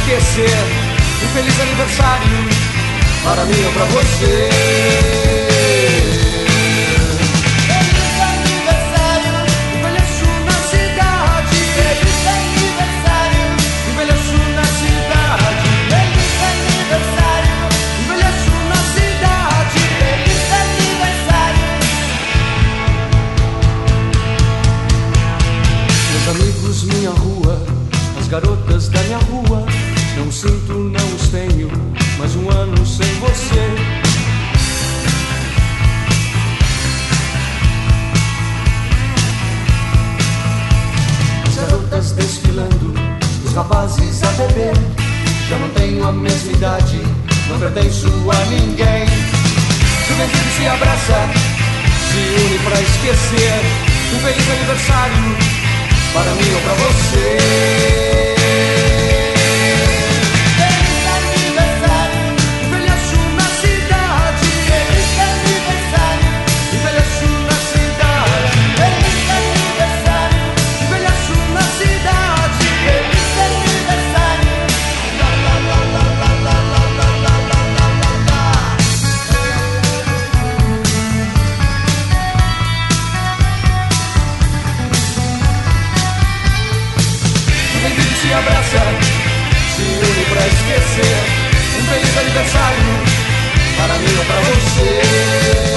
esquecer. Um feliz aniversário para mim ou para você. Amigos, minha rua, as garotas da minha rua, não sinto, não os tenho, mais um ano sem você. As garotas desfilando, os rapazes a beber, já não tenho a mesma idade, não pertenço a ninguém. Juventude se abraça, se une pra esquecer. Um feliz aniversário para mim ou para você. Feliz aniversário, envelheço na cidade. Feliz aniversário, envelheço na cidade. Feliz aniversário, envelheço na cidade. Feliz aniversário. La la la la la la la la la la la. Se abraça, se une pra esquecer. Um feliz aniversário para mim ou pra você.